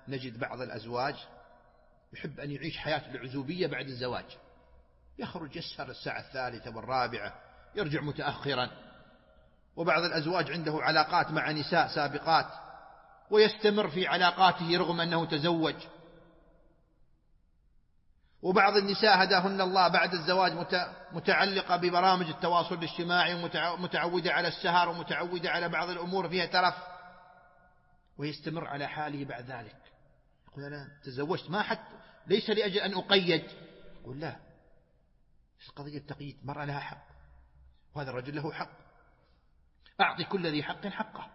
نجد بعض الأزواج يحب أن يعيش حياة العزوبية بعد الزواج، يخرج يسهر الساعة 3 و4، يرجع متأخرا. وبعض الأزواج عنده علاقات مع نساء سابقات ويستمر في علاقاته رغم أنه تزوج. وبعض النساء هداهن الله بعد الزواج متعلقة ببرامج التواصل الاجتماعي ومتعودة على السهر ومتعودة على بعض الأمور فيها ترف، ويستمر على حاله بعد ذلك. يقول أنا تزوجت ما حتى ليس لأجل أن أقيد. يقول لا، قضية تقييد، مرة لها حق وهذا الرجل له حق، أعطي كل ذي حق حقه.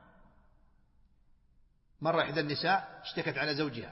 مرة إحدى النساء اشتكت على زوجها،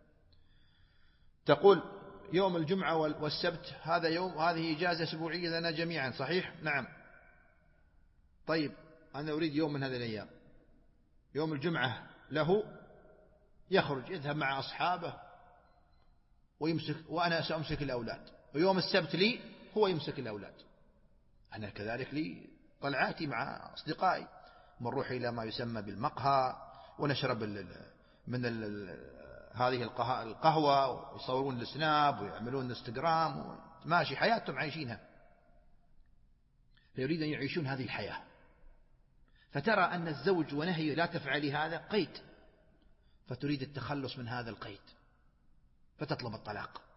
تقول يوم الجمعة والسبت هذا يوم، هذه إجازة أسبوعية لنا جميعا، صحيح؟ نعم. طيب أنا أريد يوم من هذه الأيام، يوم الجمعة له يخرج يذهب مع أصحابه ويمسك، وأنا سأمسك الأولاد، ويوم السبت لي هو يمسك الأولاد. أنا كذلك لي طلعاتي مع أصدقائي، ونروح إلى ما يسمى بالمقهى ونشرب من هذه القهوة، ويصورون السناب ويعملون الانستغرام، ماشي حياتهم عايشينها، فيريد أن يعيشون هذه الحياة. فترى أن الزوج ونهيه لا تفعلي هذا قيد، فتريد التخلص من هذا القيد فتطلب الطلاق.